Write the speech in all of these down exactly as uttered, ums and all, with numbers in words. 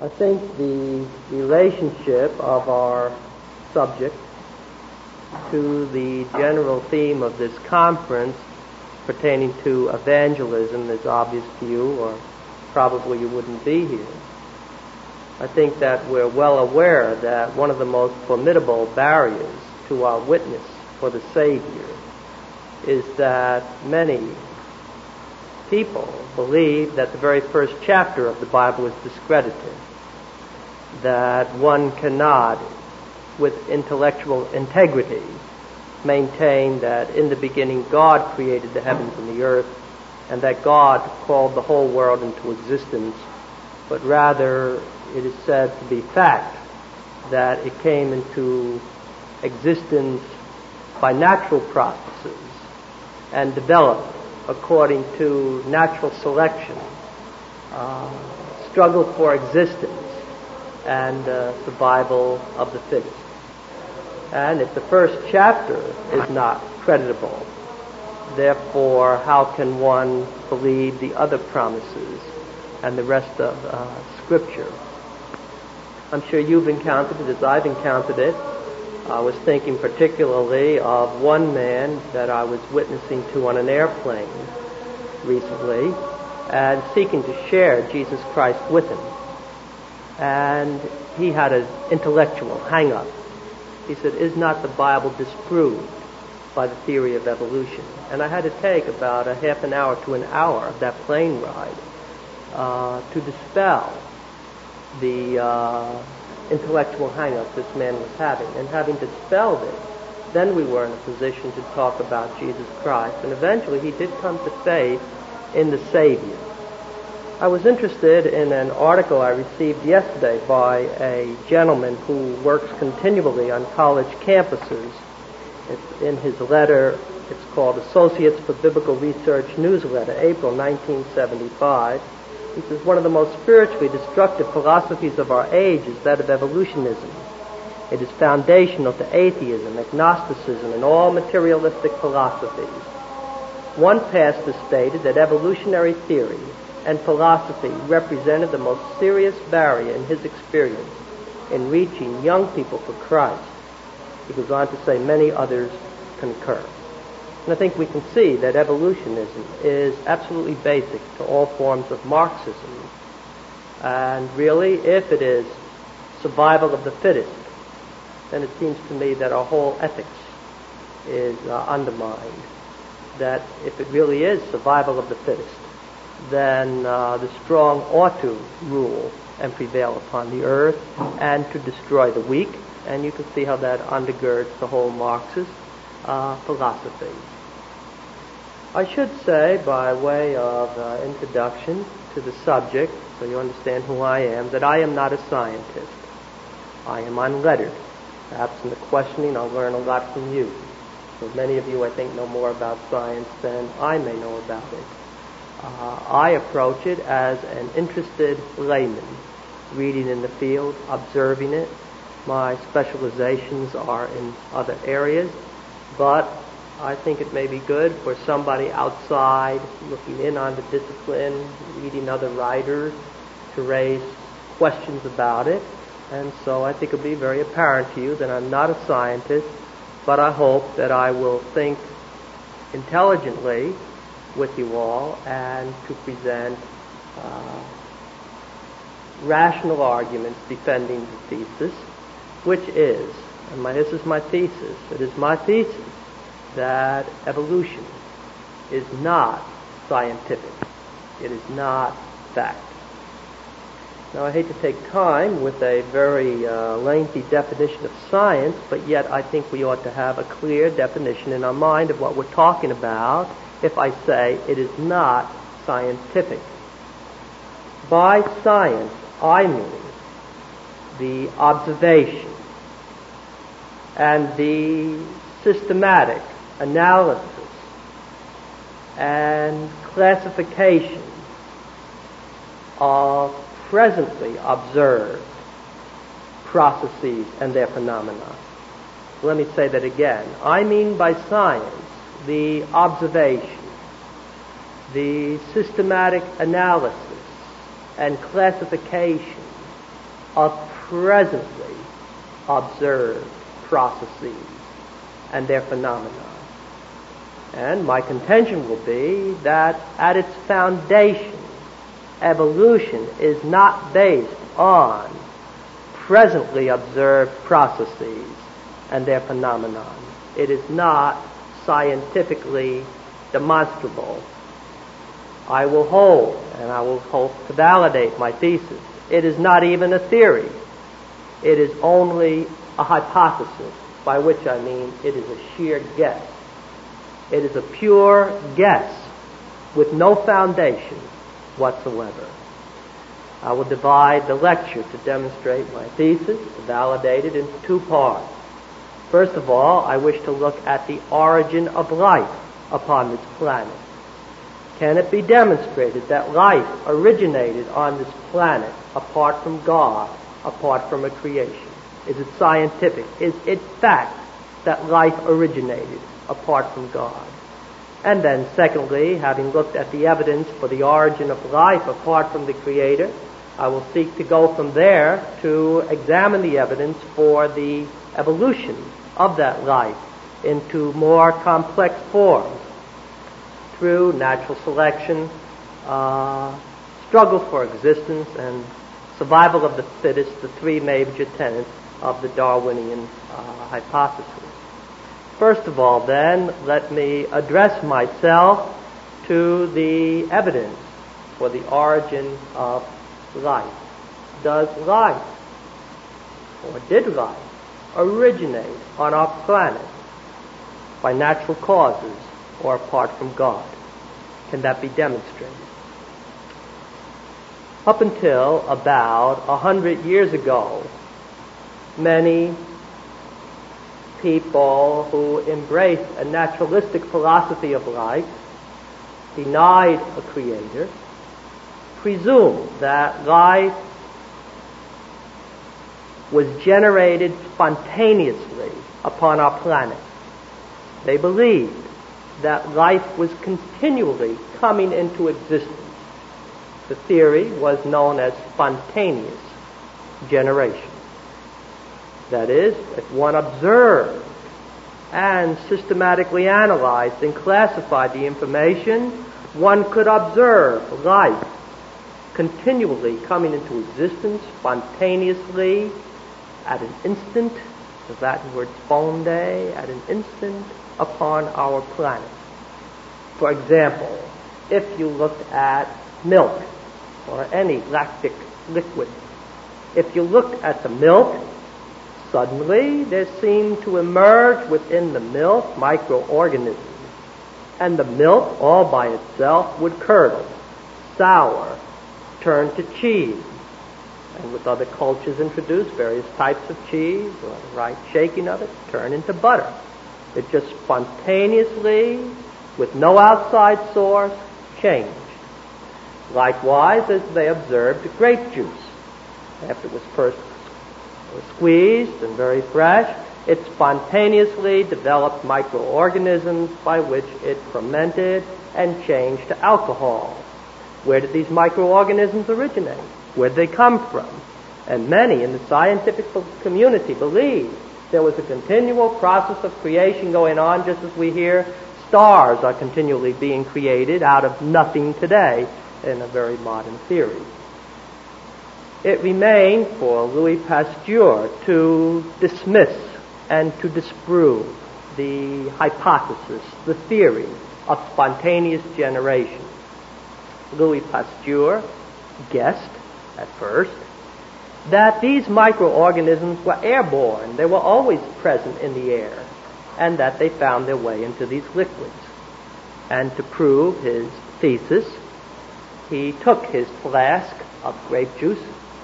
I think the relationship of our subject to the general theme of this conference pertaining to evangelism is obvious to you, or probably you wouldn't be here. I think that we're well aware that one of the most formidable barriers to our witness for the Savior is that many people believe that the very first chapter of the Bible is discredited, that one cannot, with intellectual integrity, maintain that in the beginning God created the heavens and the earth, and that God called the whole world into existence, but rather it is said to be fact that it came into existence by natural processes and developed according to natural selection, uh, struggle for existence, and uh, survival of the fittest. And if the first chapter is not creditable, therefore how can one believe the other promises and the rest of uh, Scripture? I'm sure you've encountered it as I've encountered it. I was thinking particularly of one man that I was witnessing to on an airplane recently and seeking to share Jesus Christ with him. And he had an intellectual hang-up. He said, "Is not the Bible disproved by the theory of evolution?" And I had to take about a half an hour to an hour of that plane ride uh, to dispel the uh, intellectual hang-up this man was having. And having dispelled it, then we were in a position to talk about Jesus Christ. And eventually he did come to faith in the Savior. I was interested in an article I received yesterday by a gentleman who works continually on college campuses. It's in his letter, it's called Associates for Biblical Research Newsletter, April nineteen seventy-five. He says, one of the most spiritually destructive philosophies of our age is that of evolutionism. It is foundational to atheism, agnosticism, and all materialistic philosophies. One pastor stated that evolutionary theory and philosophy represented the most serious barrier in his experience in reaching young people for Christ. He goes on to say many others concur. And I think we can see that evolutionism is absolutely basic to all forms of Marxism. And really, if it is survival of the fittest, then it seems to me that our whole ethics is uh, undermined. That if it really is survival of the fittest, then uh, the strong ought to rule and prevail upon the earth and to destroy the weak. And you can see how that undergirds the whole Marxist uh, philosophy. I should say, by way of uh, introduction to the subject, so you understand who I am, that I am not a scientist. I am unlettered. Perhaps in the questioning I'll learn a lot from you. So many of you, I think, know more about science than I may know about it. Uh, I approach it as an interested layman, reading in the field, observing it. My specializations are in other areas, but I think it may be good for somebody outside looking in on the discipline, reading other writers, to raise questions about it. And so I think it'll be very apparent to you that I'm not a scientist, but I hope that I will think intelligently with you all and to present uh, rational arguments defending the thesis, which is, and my, this is my thesis, it is my thesis that evolution is not scientific. It is not fact. Now, I hate to take time with a very uh, lengthy definition of science, but yet I think we ought to have a clear definition in our mind of what we're talking about if I say it is not scientific. By science, I mean the observation and the systematic analysis and classification of presently observed processes and their phenomena. Let me say that again. I mean by science the observation, the systematic analysis and classification of presently observed processes and their phenomena. And my contention will be that at its foundation, evolution is not based on presently observed processes and their phenomenon. It is not scientifically demonstrable. I will hold, and I will hope to validate my thesis. It is not even a theory. It is only a hypothesis, by which I mean it is a sheer guess. It is a pure guess with no foundation whatsoever. I will divide the lecture to demonstrate my thesis, to validate it, into two parts. First of all, I wish to look at the origin of life upon this planet. Can it be demonstrated that life originated on this planet apart from God, apart from a creation? Is it scientific? Is it fact that life originated apart from God? And then secondly, having looked at the evidence for the origin of life apart from the Creator, I will seek to go from there to examine the evidence for the evolution of that life into more complex forms through natural selection, uh, struggle for existence, and survival of the fittest, the three major tenets of the Darwinian uh, hypothesis. First of all, then, let me address myself to the evidence for the origin of life. Does life, or did life, originate on our planet by natural causes or apart from God? Can that be demonstrated? Up until about a hundred years ago, many people who embraced a naturalistic philosophy of life, denied a creator, presumed that life was generated spontaneously upon our planet. They believed that life was continually coming into existence. The theory was known as spontaneous generation. That is, if one observed and systematically analyzed and classified the information, one could observe life continually coming into existence spontaneously at an instant, the Latin word sponde, at an instant upon our planet. For example, if you looked at milk or any lactic liquid, if you looked at the milk, suddenly there seemed to emerge within the milk microorganisms, and the milk all by itself would curdle, sour, turn to cheese, and with other cultures introduced, various types of cheese, or the right shaking of it, turn into butter. It just spontaneously, with no outside source, changed. Likewise, as they observed grape juice, after it was first squeezed and very fresh, it spontaneously developed microorganisms by which it fermented and changed to alcohol. Where did these microorganisms originate? Where did they come from? And many in the scientific community believe there was a continual process of creation going on, just as we hear stars are continually being created out of nothing today in a very modern theory. It remained for Louis Pasteur to dismiss and to disprove the hypothesis, the theory of spontaneous generation. Louis Pasteur guessed at first that these microorganisms were airborne. They were always present in the air, and that they found their way into these liquids. And to prove his thesis, he took his flask of grape juice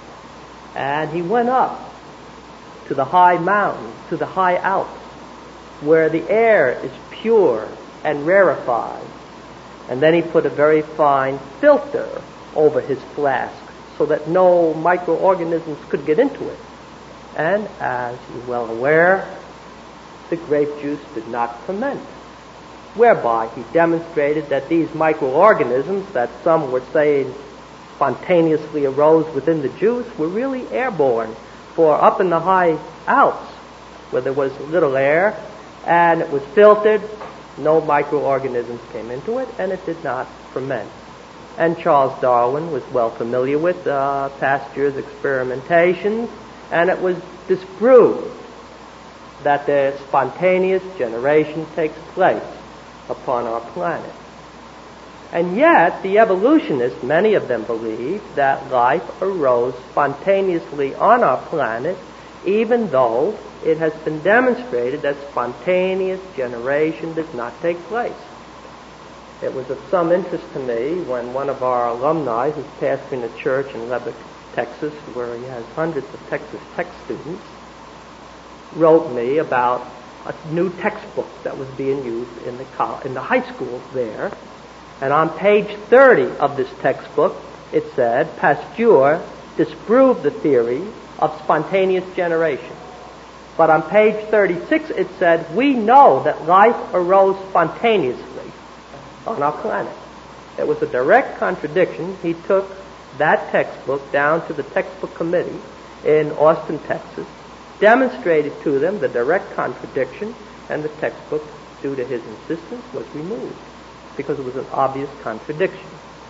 and he went up to the high mountains, to the high Alps, where the air is pure and rarefied. And then he put a very fine filter over his flask so that no microorganisms could get into it. And as you're well aware, the grape juice did not ferment, whereby he demonstrated that these microorganisms that some were saying spontaneously arose within the juice were really airborne. For up in the high Alps, where there was little air, and it was filtered, no microorganisms came into it, and it did not ferment. And Charles Darwin was well familiar with uh, Pasteur's experimentations, and it was disproved that the spontaneous generation takes place upon our planet. And yet, the evolutionists, many of them believe that life arose spontaneously on our planet, even though it has been demonstrated that spontaneous generation does not take place. It was of some interest to me when one of our alumni, who's pastoring a church in Lubbock, Texas, where he has hundreds of Texas Tech students, wrote me about a new textbook that was being used in the col- in the high schools there. And on page thirty of this textbook, it said, Pasteur disproved the theory of spontaneous generation. But on page thirty-six, it said, we know that life arose spontaneously on our planet. It was a direct contradiction. He took that textbook down to the textbook committee in Austin, Texas, demonstrated to them the direct contradiction, and the textbook, due to his insistence, was removed because it was an obvious contradiction.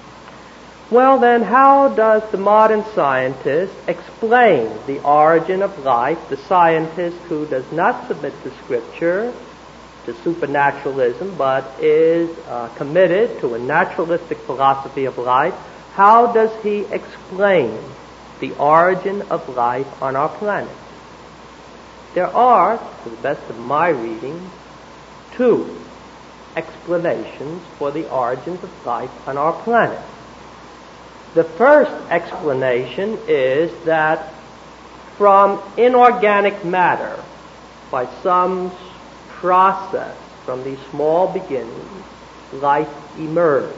Well then, how does the modern scientist explain the origin of life, the scientist who does not submit to Scripture, to supernaturalism, but is uh, committed to a naturalistic philosophy of life? How does he explain the origin of life on our planet? There are, to the best of my reading, two explanations for the origins of life on our planet. The first explanation is that from inorganic matter, by some process from these small beginnings, life emerged.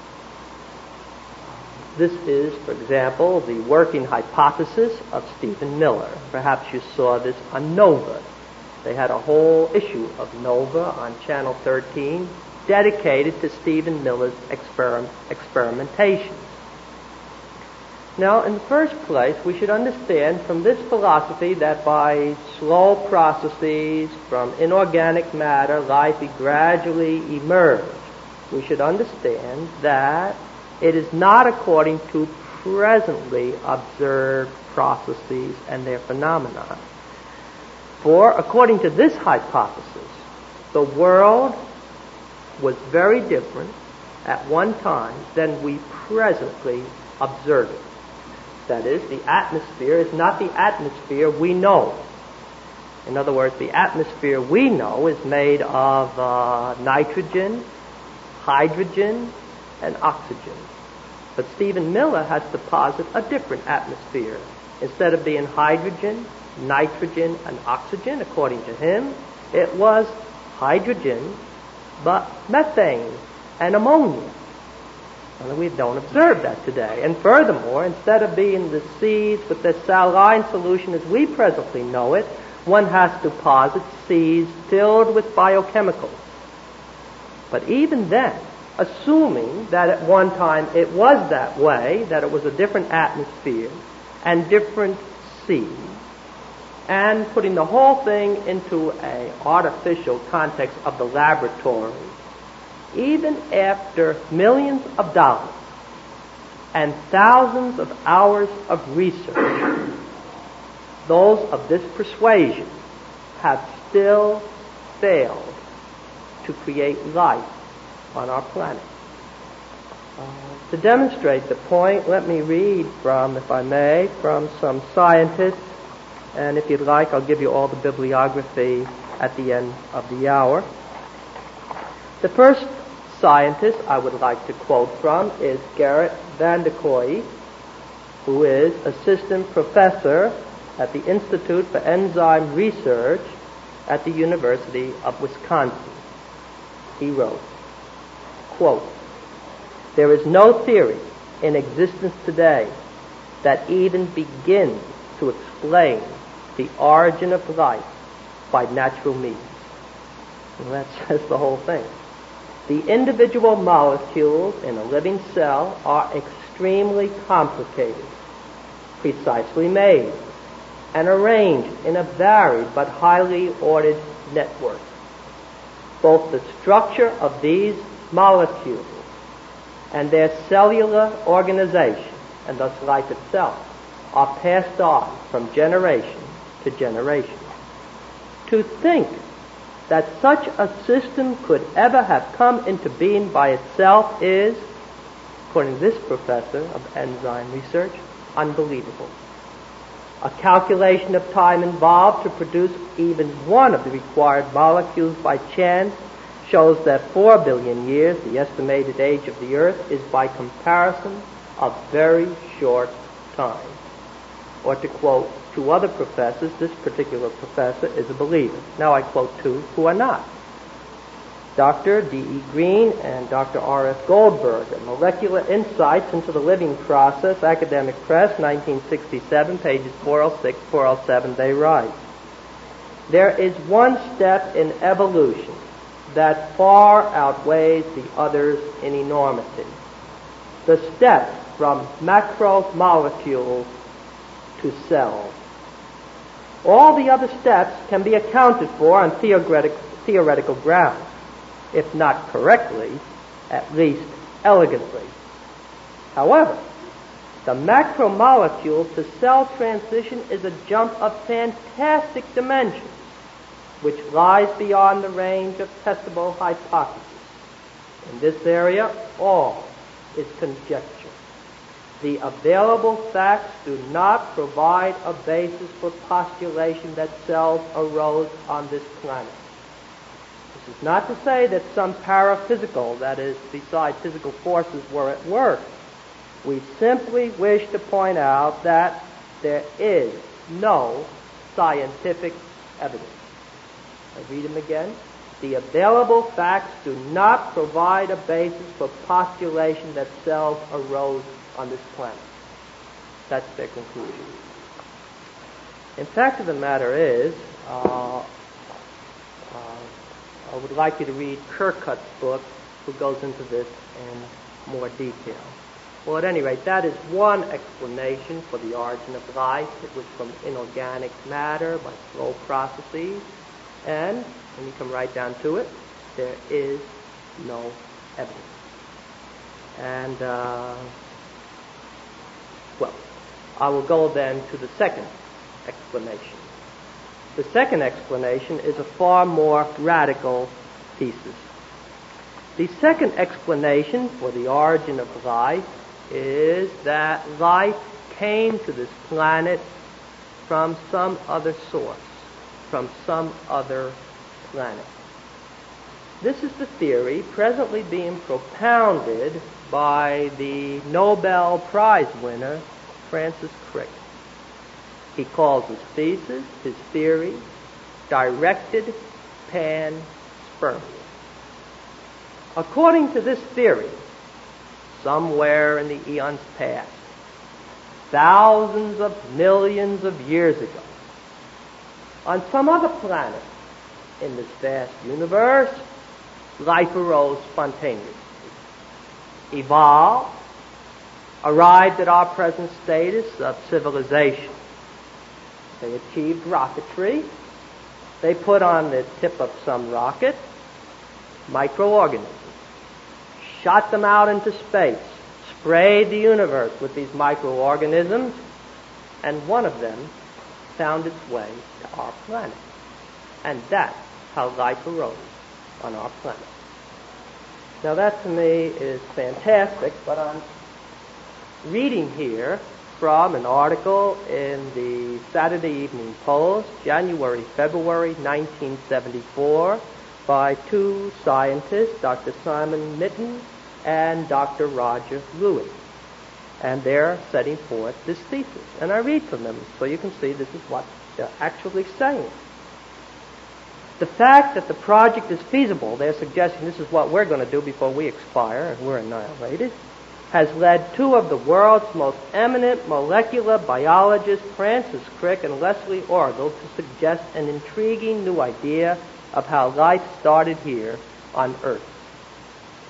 This is, for example, the working hypothesis of Stephen Miller. Perhaps you saw this on Nova. They had a whole issue of Nova on Channel thirteen dedicated to Stephen Miller's experim- experimentations. Now, in the first place, we should understand from this philosophy that by slow processes from inorganic matter, life gradually emerged. We should understand that it is not according to presently observed processes and their phenomena. For, according to this hypothesis, the world was very different at one time than we presently observe it. That is, the atmosphere is not the atmosphere we know. In other words, the atmosphere we know is made of uh, nitrogen, hydrogen, and oxygen. But Stephen Miller has to posit a different atmosphere. Instead of being hydrogen, nitrogen, and oxygen, according to him, it was hydrogen, but methane and ammonia. And we don't observe that today. And furthermore, instead of being the seas with the saline solution as we presently know it, one has to posit seas filled with biochemicals. But even then, assuming that at one time it was that way, that it was a different atmosphere and different seas, and putting the whole thing into an artificial context of the laboratory, even after millions of dollars and thousands of hours of research, those of this persuasion have still failed to create life on our planet. Uh, to demonstrate the point, let me read from, if I may, from some scientists, and if you'd like, I'll give you all the bibliography at the end of the hour. The first scientist I would like to quote from is Gerrit van der Kooi, who is assistant professor at the Institute for Enzyme Research at the University of Wisconsin. He wrote, quote, "There is no theory in existence today that even begins to explain the origin of life by natural means." And that says the whole thing. The individual molecules in a living cell are extremely complicated, precisely made, and arranged in a varied but highly ordered network. Both the structure of these molecules and their cellular organization, and thus life itself, are passed on from generation to generation. To think that such a system could ever have come into being by itself is, according to this professor of enzyme research, unbelievable. A calculation of time involved to produce even one of the required molecules by chance shows that four billion years, the estimated age of the Earth, is by comparison a very short time. Or to quote two other professors, this particular professor is a believer. Now I quote two who are not. Doctor D E Green and Doctor R F Goldberg, Molecular Insights into the Living Process, Academic Press, nineteen sixty-seven, pages four oh six, four oh seven, they write, "There is one step in evolution that far outweighs the others in enormity. The step from macromolecules to cells. All the other steps can be accounted for on theoretic, theoretical grounds, if not correctly, at least elegantly. However, the macromolecule to cell transition is a jump of fantastic dimensions, which lies beyond the range of testable hypotheses. In this area, all is conjecture. The available facts do not provide a basis for postulation that cells arose on this planet. This is not to say that some paraphysical, that is, beside physical forces, were at work. We simply wish to point out that there is no scientific evidence." I read them again. "The available facts do not provide a basis for postulation that cells arose on this planet." That's their conclusion. In fact of the matter is, uh, uh, I would like you to read Kirkut's book, who goes into this in more detail. Well, at any rate, that is one explanation for the origin of life. It was from inorganic matter by slow processes. And when you come right down to it, there is no evidence. And, uh, well, I will go then to the second explanation. The second explanation is a far more radical thesis. The second explanation for the origin of life is that life came to this planet from some other source, from some other planet. This is the theory presently being propounded by the Nobel Prize winner, Francis Crick. He calls his thesis, his theory, directed panspermia. According to this theory, somewhere in the eons past, thousands of millions of years ago, on some other planet in this vast universe, life arose spontaneously, evolved, arrived at our present status of civilization. They achieved rocketry. They put on the tip of some rocket microorganisms, shot them out into space, sprayed the universe with these microorganisms, and one of them found its way to our planet. And that's how life arose on our planet. Now that to me is fantastic, but I'm reading here from an article in the Saturday Evening Post, January, February nineteen seventy-four, by two scientists, Doctor Simon Mitton and Doctor Roger Lewis. And they're setting forth this thesis. And I read from them so you can see this is what they're actually saying. The fact that the project is feasible, they're suggesting this is what we're going to do before we expire and we're annihilated, has led two of the world's most eminent molecular biologists, Francis Crick and Leslie Orgel, to suggest an intriguing new idea of how life started here on Earth.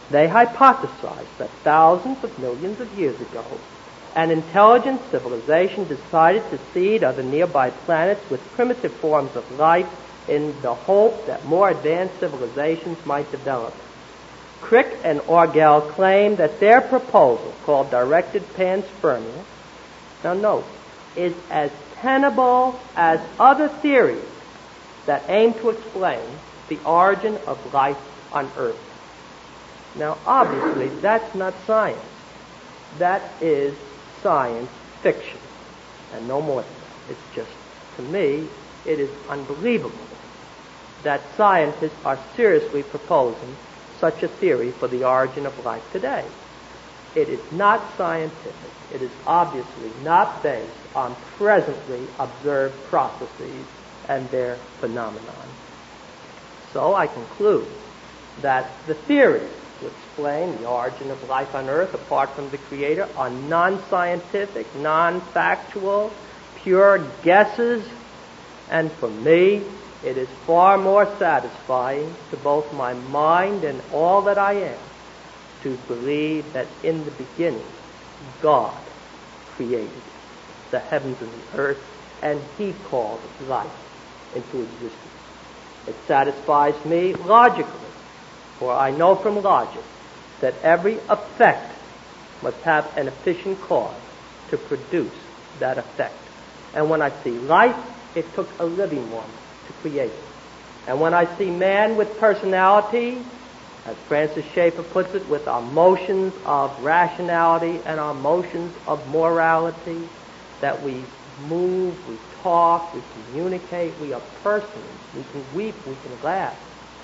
They hypothesized that thousands of millions of years ago, an intelligent civilization decided to seed other nearby planets with primitive forms of life in the hope that more advanced civilizations might develop. Crick and Orgel claim that their proposal, called directed panspermia, now note, is as tenable as other theories that aim to explain the origin of life on Earth. Now, obviously, that's not science. That is science fiction, and no more than that. It's just, to me, it is unbelievable that scientists are seriously proposing such a theory for the origin of life today. It is not scientific. It is obviously not based on presently observed processes and their phenomenon. So I conclude that the theories to explain the origin of life on Earth apart from the Creator are non-scientific, non-factual, pure guesses, and for me, it is far more satisfying to both my mind and all that I am to believe that in the beginning, God created the heavens and the earth, and He called life into existence. It satisfies me logically, for I know from logic that every effect must have an efficient cause to produce that effect. And when I see life, it took a living one to create it. And when I see man with personality, as Francis Schaeffer puts it, with our motions of rationality and our motions of morality, that we move, we talk, we communicate, we are persons, we can weep, we can laugh.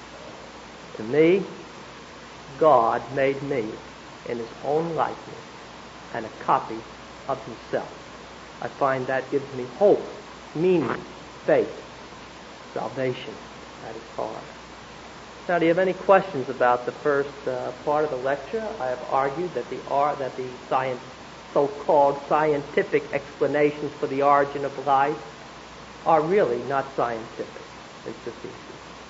To me, God made me in His own likeness and a copy of Himself. I find that gives me hope, meaning, faith, salvation at its heart. Now, do you have any questions about the first uh, part of the lecture? I have argued that the art, that the science, so-called scientific explanations for the origin of life are really not scientific. It's just easy.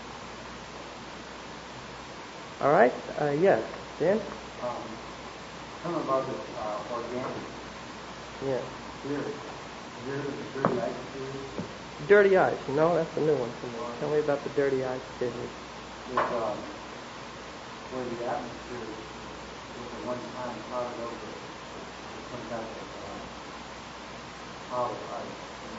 All right. Uh, yes, Dan. Um, tell me about the uh, organic. Yeah. Theory. There is the dirty ice theory. Dirty ice. No, that's a new one for me. Tell me about the dirty ice theory. It's um, where the atmosphere was at one time clouded over with some type of uh, cloud of ice.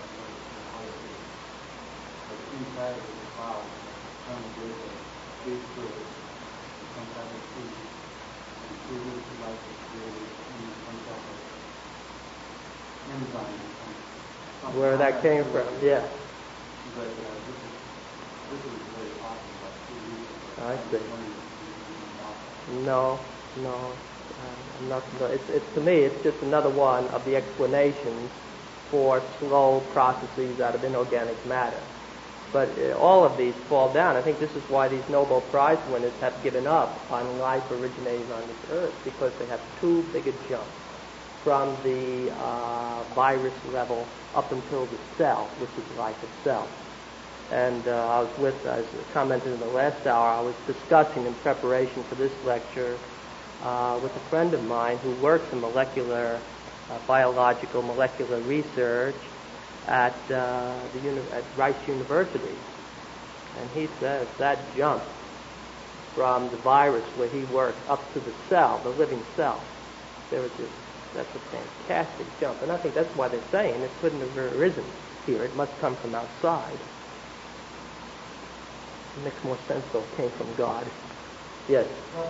But inside of the cloud, some did a big fluid, some type of food, and through this life was created in some type of enzyme. Some Where that came from? Yeah. But uh, this is this is very awesome. Like two weeks. I see. No, no, uh, not, no. It's, it's to me, it's just another one of the explanations for slow processes out of inorganic matter. But uh, all of these fall down. I think this is why these Nobel Prize winners have given up on life originating on this earth, because they have too big a jump from the uh, virus level up until the cell, which is life itself. And uh, I was with, as commented in the last hour, I was discussing in preparation for this lecture uh, with a friend of mine who works in molecular, uh, biological molecular research at, uh, the uni- at Rice University. And he says that jump from the virus where he works up to the cell, the living cell, there was just, that's a fantastic jump. And I think that's why they're saying it couldn't have arisen here. It must come from outside. It makes more sense though it came from God. Yes?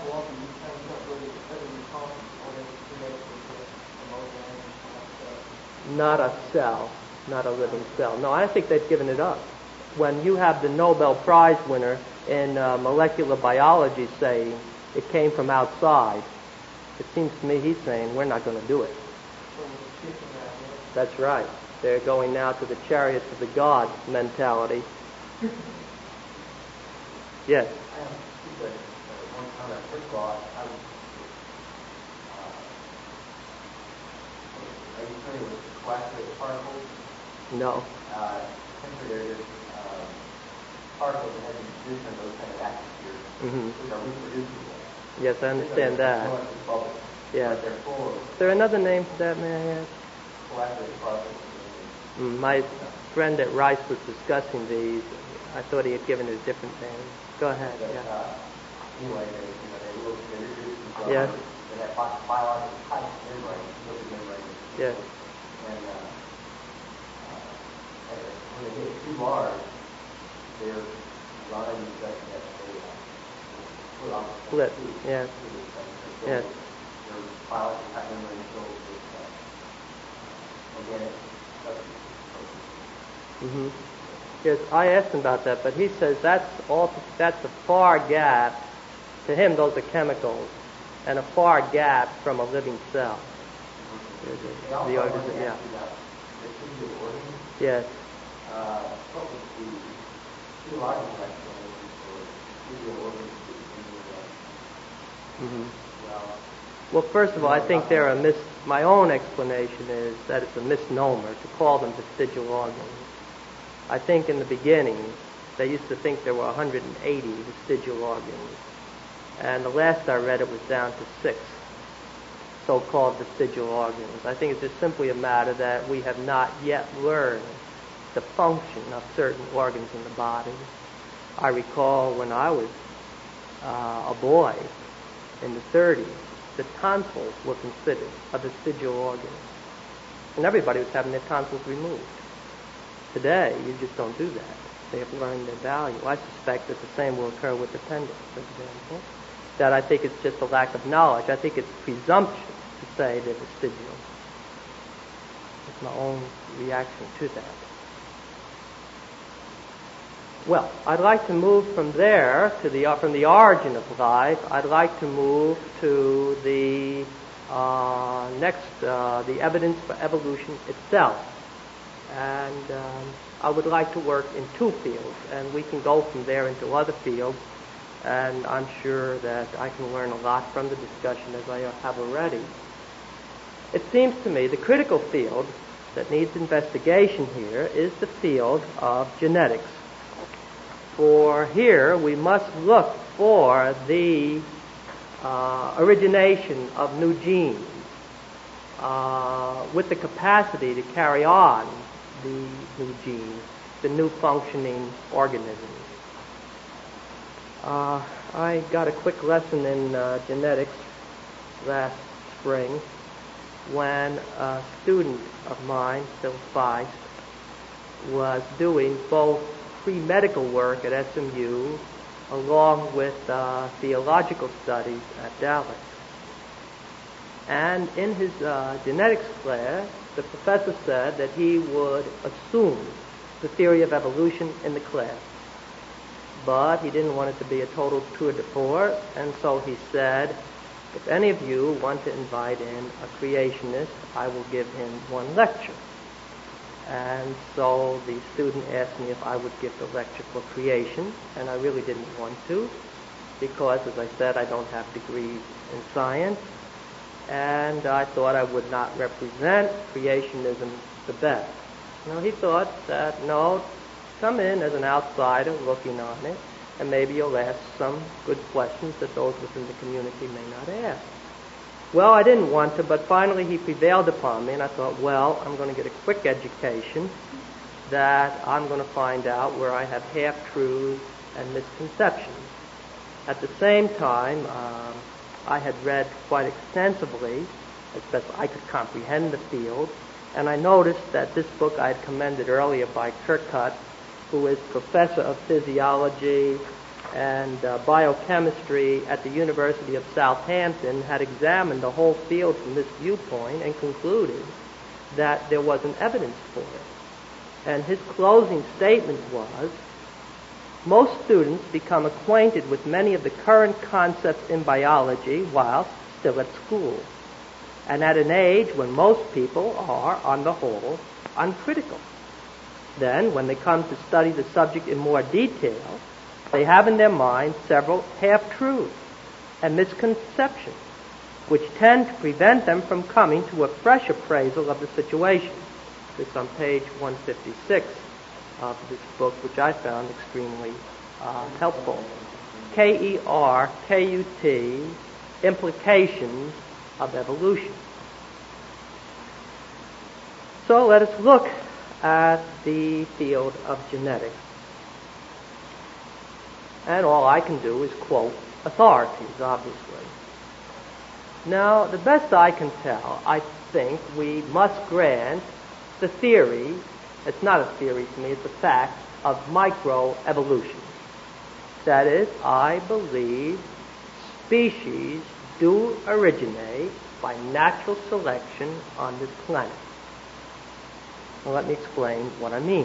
Not a cell, not a living cell. No, I think they've given it up. When you have the Nobel Prize winner in uh, molecular biology saying it came from outside, it seems to me he's saying we're not going to do it. That's right. They're going now to the chariots of the gods mentality. Yes. I have two things. One comment. First of all, I was, uh, are you familiar with coagulated particles? No. Uh, essentially, they're just uh, particles that have been produced in those kind of atmospheres, Mm-hmm. which are reproducible. Yes, I understand that. Yes. Is there another name for that, may I ask? Mm, my friend at Rice was discussing these. I thought he had given it a different name. Go ahead. Yeah. Anyway, they, you know, they look, they introduce themselves. Yes. They have bi- biological type membrane, lipid membrane. Yes. And, uh, uh, when they get too large, they're designed to that, that they uh, split off. Split. Yes. So Yes. their biological type membrane fills with uh, organic substances. Mm-hmm. Yes, I asked him about that, but he says that's all. That's a far gap. To him, those are chemicals, and a far gap from a living cell. Mm-hmm. The organism, yeah. The organs. Yes. Uh, what was the physiological explanation for physical organs? Mm-hmm. Well, well, first of all, I think there are mis. My own explanation is that it's a misnomer to call them vestigial organs. I think in the beginning, they used to think there were one hundred eighty vestigial organs. And the last I read, it was down to six so-called vestigial organs. I think it's just simply a matter that we have not yet learned the function of certain organs in the body. I recall when I was uh, a boy in the thirties, the tonsils were considered a vestigial organ. And everybody was having their tonsils removed. Today, you just don't do that. They have learned their value. I suspect that the same will occur with appendix, for example. That I think it's just a lack of knowledge. I think it's presumption to say they're vestigial. It's my own reaction to that. Well, I'd like to move from there to the uh, from the origin of life. I'd like to move to the uh, next, uh, the evidence for evolution itself. And um, I would like to work in two fields, and we can go from there into other fields, and I'm sure that I can learn a lot from the discussion as I have already. It seems to me the critical field that needs investigation here is the field of genetics. For here we must look for the uh, origination of new genes uh, with the capacity to carry on the new genes, the new functioning organisms. Uh, I got a quick lesson in uh, genetics last spring when a student of mine, Phil Feist, was doing both pre-medical work at S M U along with uh, theological studies at Dallas. And in his uh, genetics class, the professor said that he would assume the theory of evolution in the class. But he didn't want it to be a total tour de force, and so he said, if any of you want to invite in a creationist, I will give him one lecture. And so the student asked me if I would give the lecture for creation, and I really didn't want to, because, as I said, I don't have degrees in science, and I thought I would not represent creationism the best. You know, he thought that, no, come in as an outsider looking on it, and maybe you'll ask some good questions that those within the community may not ask. Well, I didn't want to, but finally he prevailed upon me, and I thought, well, I'm going to get a quick education that I'm going to find out where I have half-truths and misconceptions. At the same time, um, I had read quite extensively, as best I could comprehend the field, and I noticed that this book I had commended earlier by Kirkut, who is professor of physiology and uh, biochemistry at the University of Southampton, had examined the whole field from this viewpoint and concluded that there wasn't evidence for it. And his closing statement was, most students become acquainted with many of the current concepts in biology while still at school, and at an age when most people are, on the whole, uncritical. Then, when they come to study the subject in more detail, they have in their mind several half-truths and misconceptions, which tend to prevent them from coming to a fresh appraisal of the situation. This is on page one fifty-six of this book, which I found extremely uh, helpful. K E R K U T, implications of evolution. So let us look at the field of genetics. And all I can do is quote authorities, obviously. Now, the best I can tell, I think we must grant the theory, it's not a theory to me, it's a fact, of microevolution. That is, I believe species do originate by natural selection on this planet. Well, let me explain what I mean.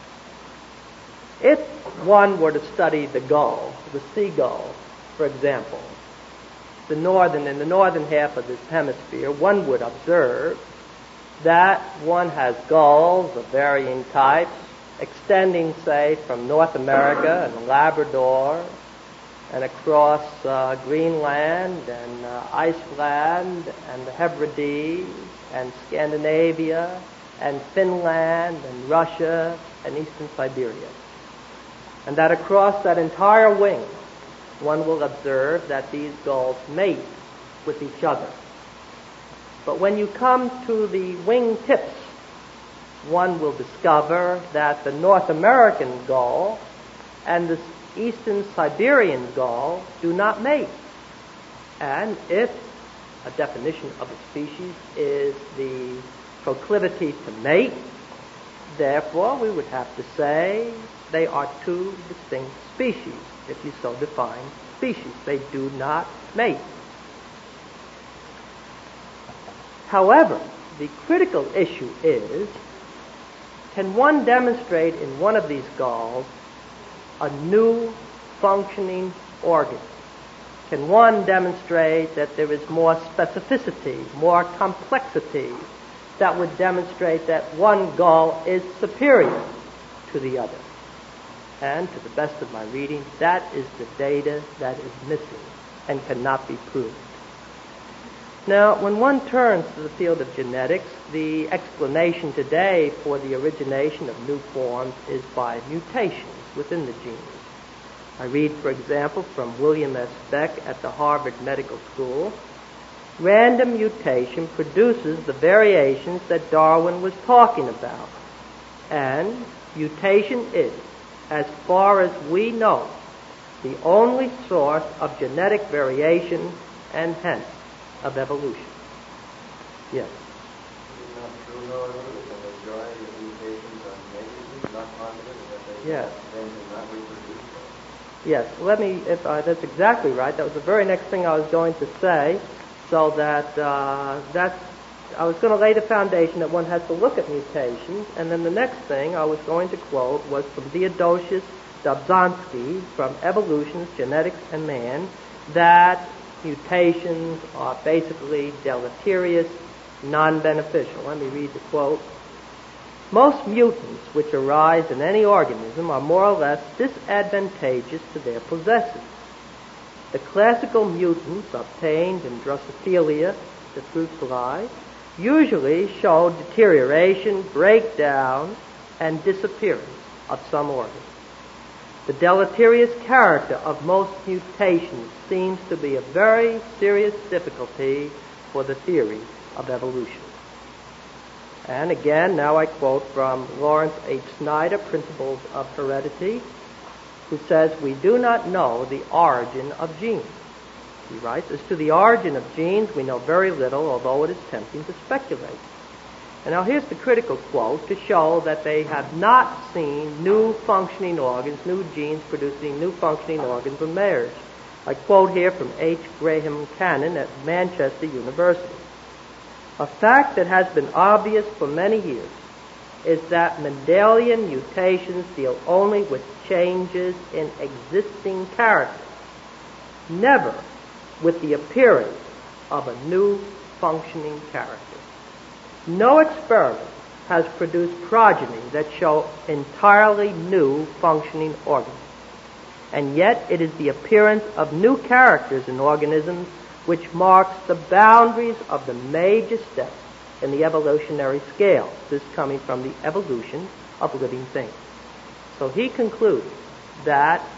If one were to study the gull, the seagull, for example, the northern, in the northern half of this hemisphere, one would observe that one has gulls of varying types, extending, say, from North America and Labrador and across uh, Greenland and uh, Iceland and the Hebrides and Scandinavia and Finland and Russia and eastern Siberia. And that across that entire wing, one will observe that these gulls mate with each other. But when you come to the wing tips, one will discover that the North American gull and the eastern Siberian gull do not mate. And if a definition of a species is the proclivity to mate, therefore we would have to say they are two distinct species, if you so define species. They do not mate. However, the critical issue is, can one demonstrate in one of these gulls a new functioning organ? Can one demonstrate that there is more specificity, more complexity, that would demonstrate that one gull is superior to the other? And to the best of my reading, that is the data that is missing and cannot be proved. Now, when one turns to the field of genetics, the explanation today for the origination of new forms is by mutations within the genes. I read, for example, from William S. Beck at the Harvard Medical School, random mutation produces the variations that Darwin was talking about. And mutation is, as far as we know, the only source of genetic variation and hence of evolution. Yes. Is it not true, however, that the majority of mutations are negative, not positive, and that they Yes. then cannot reproduce? Yes. Let me. If uh, that's exactly right. That was the very next thing I was going to say. So that uh, that's. I was going to lay the foundation that one has to look at mutations, and then the next thing I was going to quote was from Theodosius Dobzhansky from Evolutions, Genetics, and Man, that mutations are basically deleterious, non-beneficial. Let me read the quote. Most mutants which arise in any organism are more or less disadvantageous to their possessors. The classical mutants obtained in Drosophila, the fruit fly, usually show deterioration, breakdown, and disappearance of some organ. The deleterious character of most mutations seems to be a very serious difficulty for the theory of evolution. And again, now I quote from Lawrence H. Snyder, Principles of Heredity, who says, we do not know the origin of genes. He writes, as to the origin of genes, we know very little, although it is tempting to speculate. And now here's the critical quote to show that they have not seen new functioning organs, new genes producing new functioning organs emerge. I quote here from H. Graham Cannon at Manchester University. A fact that has been obvious for many years is that Mendelian mutations deal only with changes in existing characters, never with the appearance of a new functioning character. No experiment has produced progeny that show entirely new functioning organs. And yet it is the appearance of new characters in organisms which marks the boundaries of the major steps in the evolutionary scale. This coming from the evolution of living things. So he concludes that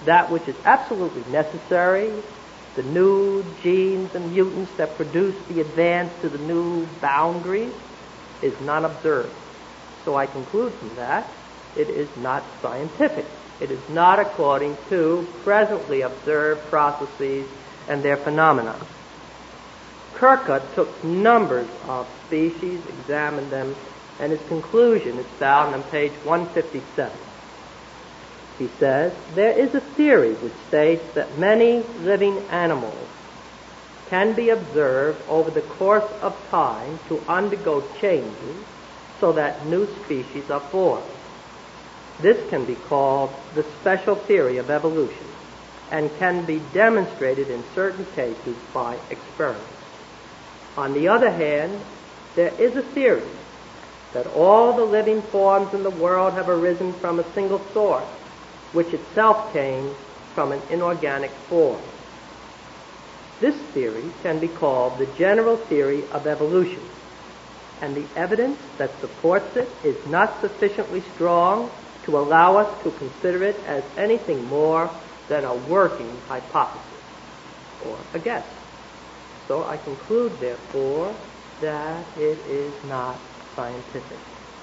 that which is absolutely necessary, the new genes and mutants that produce the advance to the new boundaries, is not observed. So I conclude from that, it is not scientific. It is not according to presently observed processes and their phenomena. Kirkut took numbers of species, examined them, and his conclusion is found on page one fifty-seven. He says, there is a theory which states that many living animals can be observed over the course of time to undergo changes so that new species are formed. This can be called the special theory of evolution and can be demonstrated in certain cases by experiments. On the other hand, there is a theory that all the living forms in the world have arisen from a single source, which itself came from an inorganic form. This theory can be called the general theory of evolution, and the evidence that supports it is not sufficiently strong to allow us to consider it as anything more than a working hypothesis or a guess. So I conclude, therefore, that it is not scientific.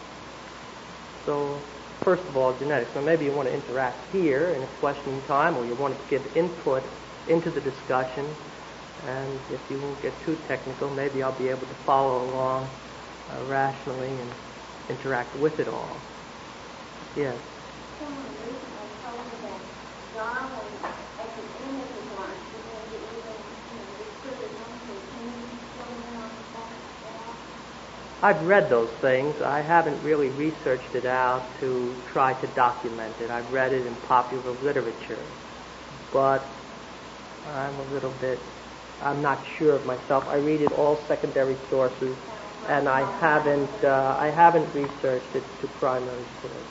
So, first of all, genetics. So maybe you want to interact here in a question time, or you want to give input into the discussion. And if you won't get too technical, maybe I'll be able to follow along uh, rationally and interact with it all. Yes. Someone recently told me that Darwin, at the end of his life, began to even, you know, distribute monthly. Can you fill me in on that? I've read those things. I haven't really researched it out to try to document it. I've read it in popular literature. But I'm a little bit, I'm not sure of myself. I read it all secondary sources, and I haven't, uh, I haven't researched it to primary sources.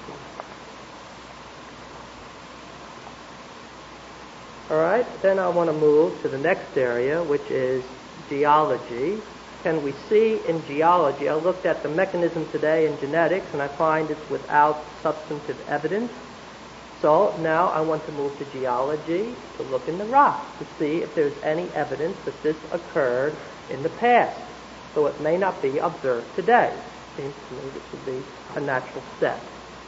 All right, then I want to move to the next area, which is geology. Can we see in geology? I looked at the mechanism today in genetics, and I find it's without substantive evidence. So now I want to move to geology to look in the rock to see if there's any evidence that this occurred in the past. So it may not be observed today. It seems to me this would be a natural step.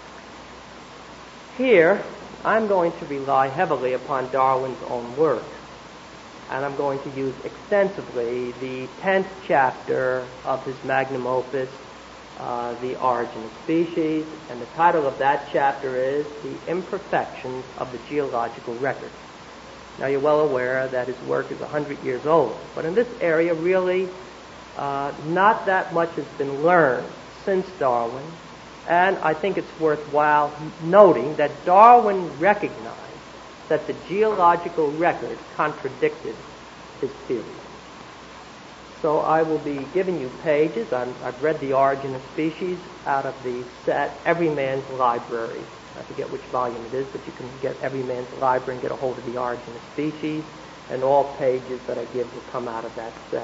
Here, I'm going to rely heavily upon Darwin's own work. And I'm going to use extensively the tenth chapter of his magnum opus, uh, The Origin of Species, and the title of that chapter is The Imperfections of the Geological Record. Now you're well aware that his work is one hundred years old, but in this area really uh, not that much has been learned since Darwin, and I think it's worthwhile noting that Darwin recognized that the geological record contradicted his theory. So I will be giving you pages. I'm, I've read The Origin of Species out of the set Every Man's Library. I forget which volume it is, but you can get Every Man's Library and get a hold of The Origin of Species, and all pages that I give will come out of that set.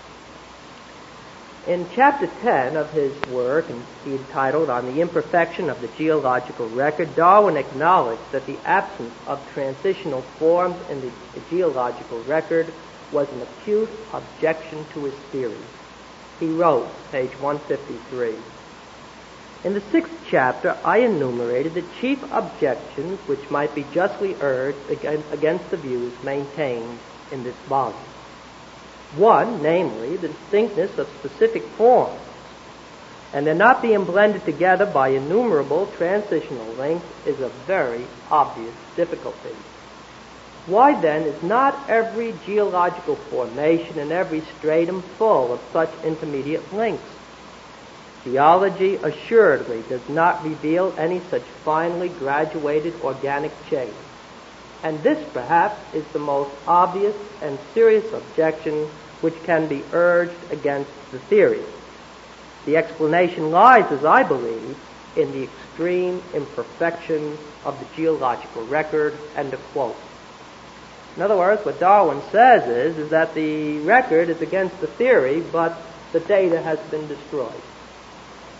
In chapter ten of his work, and he entitled On the Imperfection of the Geological Record, Darwin acknowledged that the absence of transitional forms in the, the geological record was an acute objection to his theory. He wrote, page one fifty-three, in the sixth chapter, I enumerated the chief objections which might be justly urged against the views maintained in this volume. One, namely, the distinctness of specific forms, and their not being blended together by innumerable transitional links is a very obvious difficulty. Why, then, is not every geological formation and every stratum full of such intermediate links? Geology assuredly does not reveal any such finely graduated organic chain. And this, perhaps, is the most obvious and serious objection which can be urged against the theory. The explanation lies, as I believe, in the extreme imperfection of the geological record, end of quote. In other words, what Darwin says is, is that the record is against the theory, but the data has been destroyed.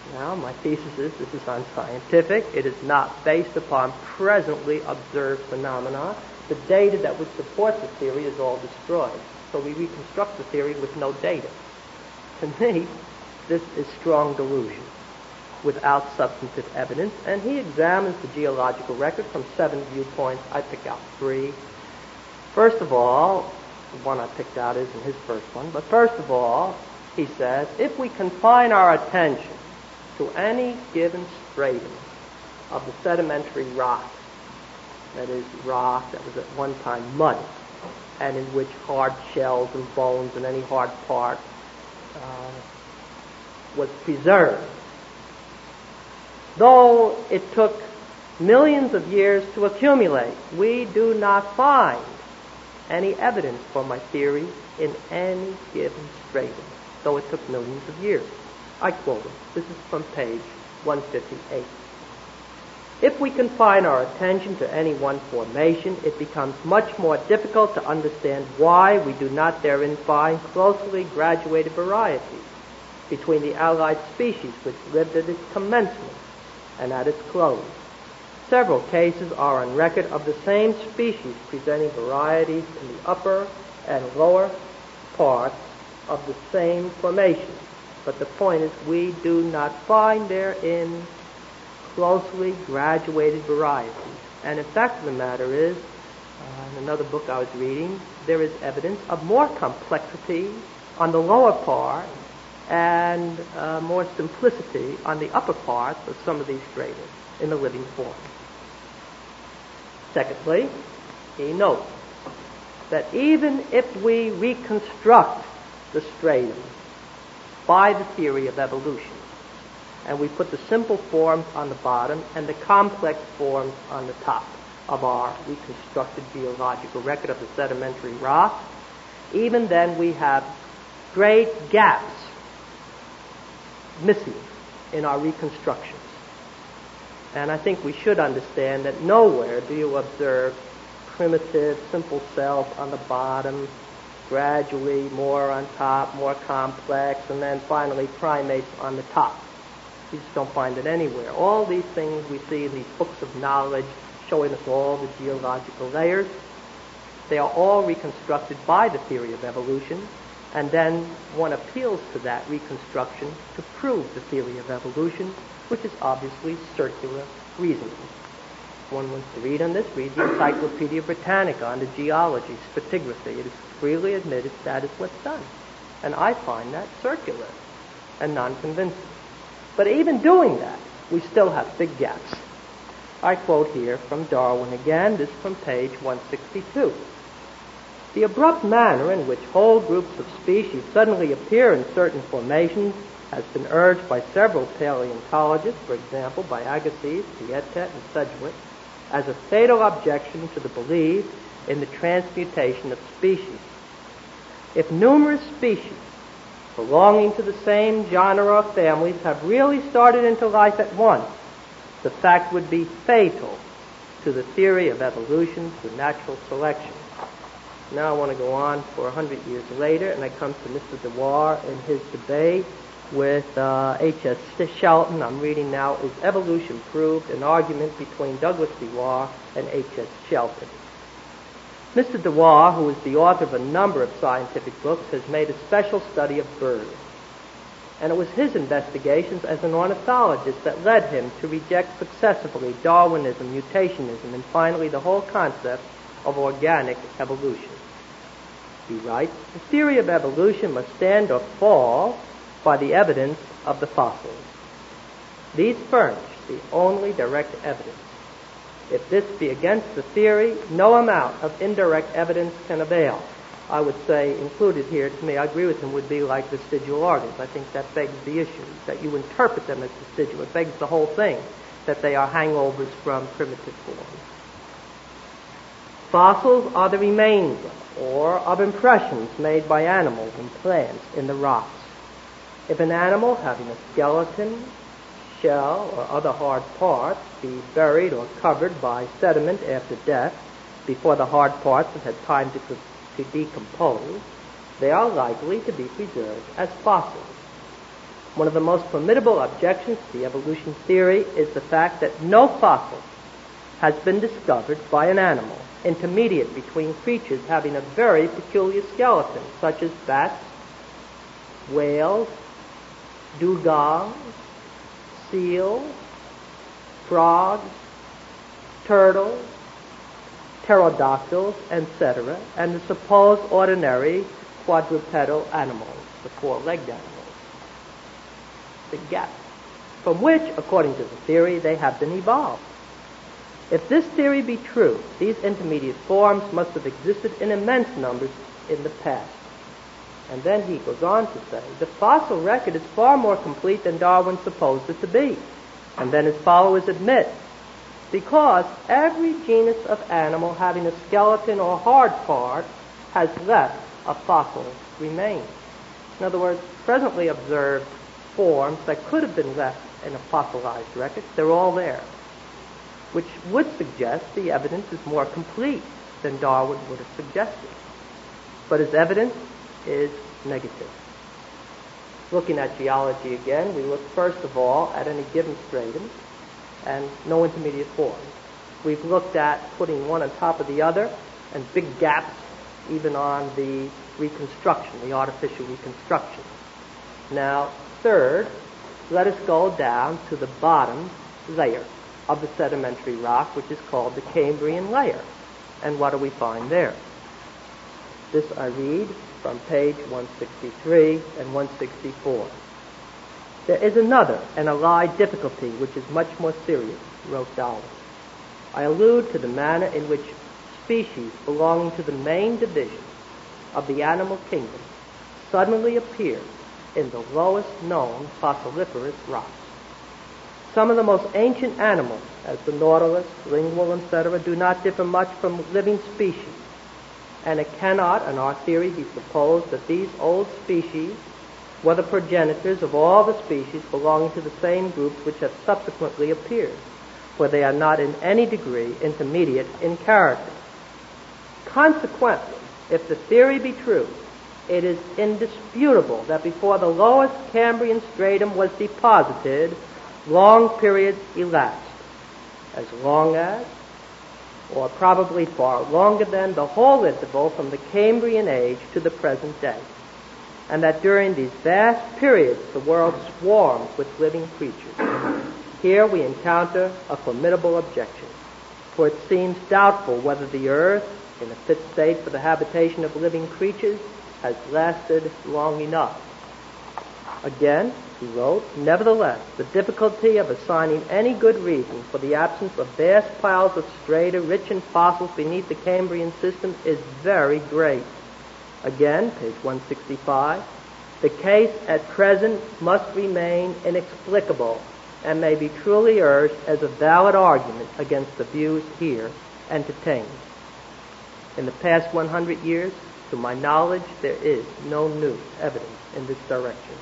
Now, my thesis is this is unscientific. It is not based upon presently observed phenomena. The data that would support the theory is all destroyed. So we reconstruct the theory with no data. To me, this is strong delusion without substantive evidence, and he examines the geological record from seven viewpoints. I pick out three. First of all, the one I picked out isn't his first one, but first of all, he says, if we confine our attention to any given stratum of the sedimentary rock, that is, rock that was at one time mud, and in which hard shells and bones and any hard part uh, was preserved, though it took millions of years to accumulate, we do not find any evidence for my theory in any given stratum, though it took millions of years. I quote him. This is from page one fifty-eight. If we confine our attention to any one formation, it becomes much more difficult to understand why we do not therein find closely graduated varieties between the allied species which lived at its commencement and at its close. Several cases are on record of the same species presenting varieties in the upper and lower parts of the same formation. But the point is, we do not find therein closely graduated varieties. And in fact of the matter is, uh, in another book I was reading, there is evidence of more complexity on the lower part and uh, more simplicity on the upper parts of some of these strata in the living form. Secondly, he notes that even if we reconstruct the stratum by the theory of evolution, and we put the simple forms on the bottom and the complex forms on the top of our reconstructed geological record of the sedimentary rock, even then we have great gaps missing in our reconstructions. And I think we should understand that nowhere do you observe primitive, simple cells on the bottom, gradually more on top, more complex, and then finally primates on the top. You just don't find it anywhere. All these things we see in these books of knowledge showing us all the geological layers, they are all reconstructed by the theory of evolution, and then one appeals to that reconstruction to prove the theory of evolution, which is obviously circular reasoning. If one wants to read on this, read the Encyclopedia Britannica on the geology, stratigraphy. It is freely admitted that is what's done. And I find that circular and non-convincing. But even doing that, we still have big gaps. I quote here from Darwin again, this from page one sixty-two. The abrupt manner in which whole groups of species suddenly appear in certain formations has been urged by several paleontologists, for example, by Agassiz, Piaget, and Sedgwick, as a fatal objection to the belief in the transmutation of species. If numerous species belonging to the same genre or families have really started into life at once, the fact would be fatal to the theory of evolution through natural selection. Now I want to go on for a hundred years later, and I come to Mister Dewar in his debate with uh, H S Shelton. I'm reading now, Is Evolution Proved? An Argument Between Douglas Dewar and H S Shelton. Mister Dewar, who is the author of a number of scientific books, has made a special study of birds. And it was his investigations as an ornithologist that led him to reject successively Darwinism, mutationism, and finally the whole concept of organic evolution. He writes, the theory of evolution must stand or fall by the evidence of the fossils. These furnish the only direct evidence. If this be against the theory, no amount of indirect evidence can avail. I would say included here, to me, I agree with him, would be like vestigial organs. I think that begs the issue, that you interpret them as vestigial. It begs the whole thing, that they are hangovers from primitive forms. Fossils are the remains or of impressions made by animals and plants in the rocks. If an animal having a skeleton, shell, or other hard parts be buried or covered by sediment after death, before the hard parts have had time to, to decompose, they are likely to be preserved as fossils. One of the most formidable objections to the evolution theory is the fact that no fossil has been discovered by an animal intermediate between creatures having a very peculiar skeleton, such as bats, whales, dugongs, seals, frogs, turtles, pterodactyls, et cetera, and the supposed ordinary quadrupedal animals, the four-legged animals, the gap, from which, according to the theory, they have been evolved. If this theory be true, these intermediate forms must have existed in immense numbers in the past. And then he goes on to say, the fossil record is far more complete than Darwin supposed it to be. And then his followers admit, because every genus of animal having a skeleton or hard part has left a fossil remains. In other words, presently observed forms that could have been left in a fossilized record, they're all there, which would suggest the evidence is more complete than Darwin would have suggested. But his evidence is negative. Looking at geology again, we look first of all at any given stratum and no intermediate forms. We've looked at putting one on top of the other and big gaps even on the reconstruction, the artificial reconstruction. Now, third, let us go down to the bottom layer of the sedimentary rock, which is called the Cambrian layer. And what do we find there? This I read from page one sixty-three and one sixty-four. There is another and allied difficulty which is much more serious, wrote Darwin. I allude to the manner in which species belonging to the main division of the animal kingdom suddenly appear in the lowest known fossiliferous rocks. Some of the most ancient animals, as the nautilus, lingual, et cetera, do not differ much from living species, and it cannot, in our theory, be supposed that these old species were the progenitors of all the species belonging to the same groups which have subsequently appeared, for they are not in any degree intermediate in character. Consequently, if the theory be true, it is indisputable that before the lowest Cambrian stratum was deposited, long periods elapsed, as long as, or probably far longer than, the whole interval from the Cambrian age to the present day, and that during these vast periods the world swarms with living creatures. Here we encounter a formidable objection, for it seems doubtful whether the earth, in a fit state for the habitation of living creatures, has lasted long enough. Again, he wrote, nevertheless, the difficulty of assigning any good reason for the absence of vast piles of strata rich in fossils beneath the Cambrian system is very great. Again, page one sixty-five, the case at present must remain inexplicable and may be truly urged as a valid argument against the views here entertained. In the past one hundred years, to my knowledge, there is no new evidence in this direction.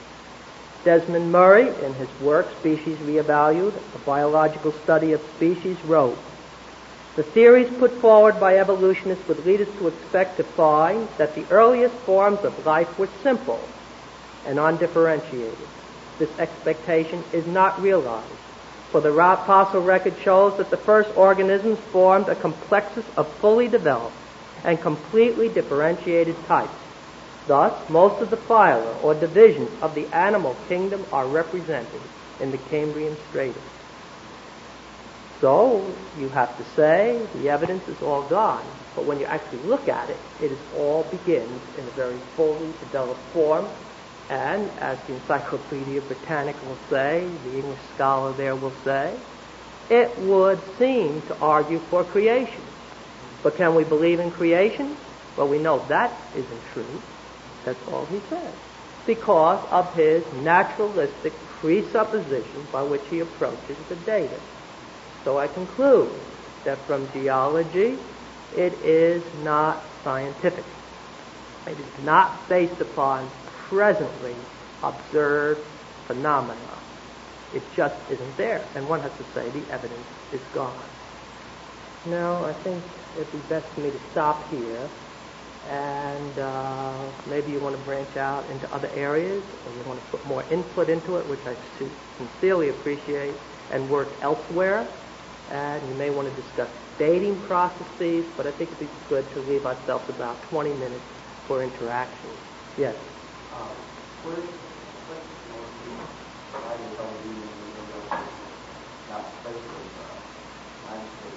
Desmond Murray, in his work Species Reevaluated, a biological study of species, wrote, the theories put forward by evolutionists would lead us to expect to find that the earliest forms of life were simple and undifferentiated. This expectation is not realized, for the fossil record shows that the first organisms formed a complexus of fully developed and completely differentiated types. Thus, most of the phyla or divisions of the animal kingdom are represented in the Cambrian stratum. So, you have to say the evidence is all gone, but when you actually look at it, it is all begins in a very fully developed form, and as the Encyclopedia Britannica will say, the English scholar there will say, it would seem to argue for creation. But can we believe in creation? Well, we know that isn't true. That's all he says, because of his naturalistic presupposition by which he approaches the data. So I conclude that from geology, it is not scientific. It is not based upon presently observed phenomena. It just isn't there, and one has to say the evidence is gone. Now, I think it'd be best for me to stop here and uh, maybe you want to branch out into other areas, or you want to put more input into it, which I sincerely appreciate, and work elsewhere. And you may want to discuss dating processes, but I think it'd be good to leave ourselves about twenty minutes for interaction. Yes? Um, what is, what is the I just don't do this, not especially, uh,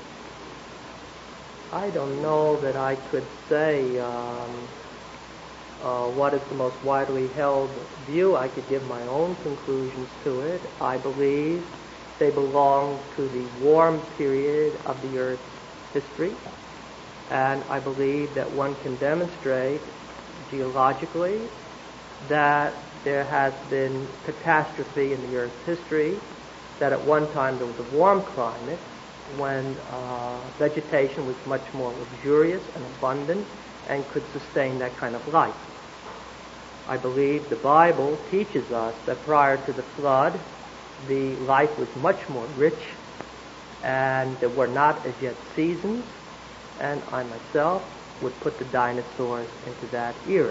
I don't know that I could say um, uh, what is the most widely held view. I could give my own conclusions to it. I believe they belong to the warm period of the Earth's history, and I believe that one can demonstrate geologically that there has been catastrophe in the Earth's history, that at one time there was a warm climate when uh, vegetation was much more luxurious and abundant and could sustain that kind of life. I believe the Bible teaches us that prior to the flood, the life was much more rich, and there were not as yet seasons, and I myself would put the dinosaurs into that era.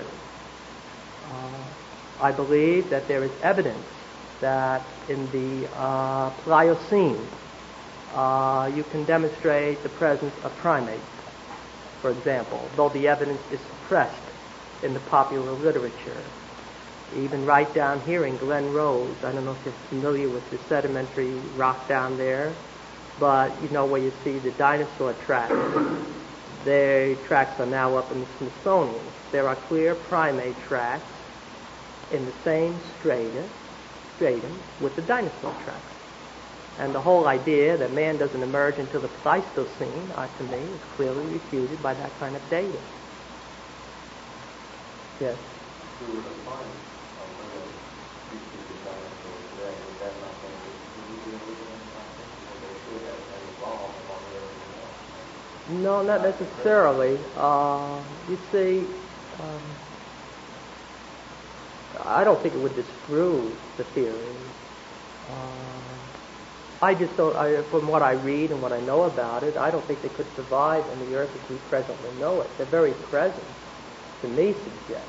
Uh, I believe that there is evidence that in the uh, Pliocene, uh, you can demonstrate the presence of primates, for example, though the evidence is suppressed in the popular literature. Even right down here in Glen Rose, I don't know if you're familiar with the sedimentary rock down there, but you know where you see the dinosaur tracks. Their tracks are now up in the Smithsonian. There are clear primate tracks in the same strata, stratum with the dinosaur tracks. And the whole idea that man doesn't emerge until the Pleistocene, uh, to me, is clearly refuted by that kind of data. Yes? who would apply a little species of dinosaurs today, is that not going to be easy to because they should have evolved along with everything else? No, not necessarily. Uh, you see, um, I don't think it would disprove the theory. Uh, I just don't, I, from what I read and what I know about it, I don't think they could survive on the Earth as we presently know it. Their very presence, to me, suggests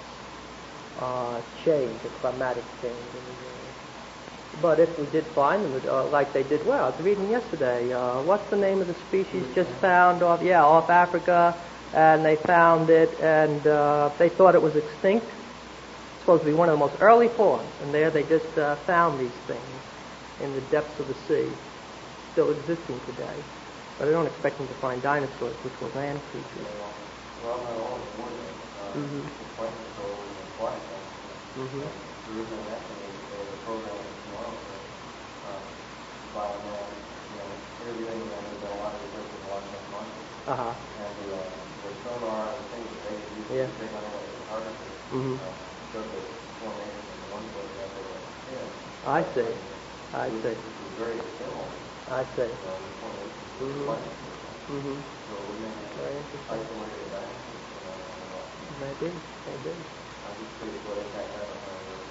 uh, change, a climatic change in the Earth. But if we did find them, uh, like they did, well, I was reading yesterday, uh, what's the name of the species just found off, yeah, off Africa, and they found it, and uh, they thought it was extinct. It's supposed to be one of the most early forms, and there they just uh, found these things in the depths of the sea, still existing today. But I don't expect them to find dinosaurs, which were land creatures. Well, not all of them, uh, Mhm. the plants are always in flight. Mhm. The reason I'm asking is uh, the program is tomorrow, uh, by a man, you know, everything, you know, there's been a lot of research in Washington Market. Uh-huh. And the, uh, the sonar and things that they use Yeah. to take on what the harvester, Mhm. uh, showed the formation in one place that they were in. I see. I see. This is very similar. I see. Uh, the formation of the Mhm. plant. Mhm. So we may Very have interesting. isolated that. You know, Maybe. Maybe. I'm just curious what impact that on our Earth.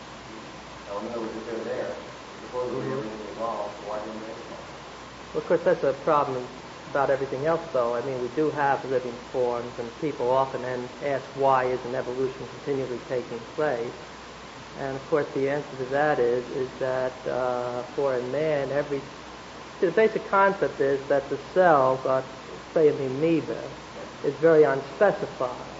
Now, in other words, if they're there, supposedly Mhm. everything evolved, so why didn't they evolve? Well, of course, that's a problem about everything else, though. I mean, we do have living forms, and people often ask why isn't evolution continually taking place. And of course, the answer to that is is that uh, for a man, every see, the basic concept is that the cells, are, say, in the amoeba, is very unspecified,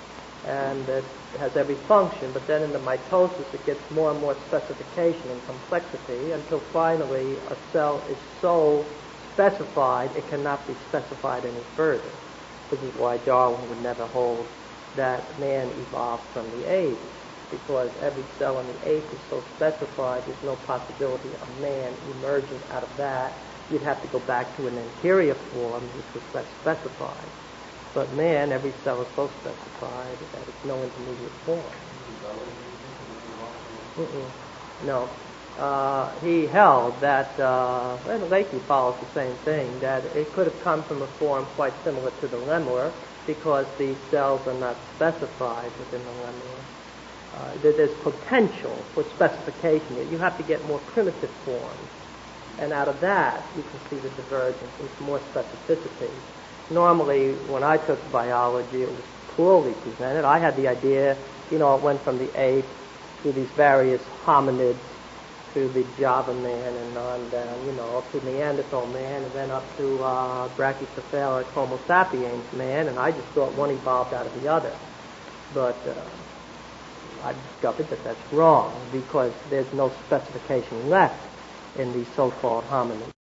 and it has every function. But then in the mitosis, it gets more and more specification and complexity until finally a cell is so specified it cannot be specified any further. This is why Darwin would never hold that man evolved from the ape, because every cell in the ape is so specified, there's no possibility of man emerging out of that. You'd have to go back to an anterior form, which was less specified. But man, every cell is so specified that it's no intermediate form. Mm-mm. No. Uh, he held that, uh, and Leakey follows the same thing, that it could have come from a form quite similar to the lemur, because the cells are not specified within the lemur. Uh, there's potential for specification. You have to get more primitive forms. And out of that, you can see the divergence into more specificity. Normally, when I took biology, it was poorly presented. I had the idea, you know, it went from the ape to these various hominids to the Java man and on down, you know, up to Neanderthal man and then up to uh, brachycephalic Homo sapiens man, and I just thought one evolved out of the other. But uh, I discovered that that's wrong because there's no specification left in these so-called hominids.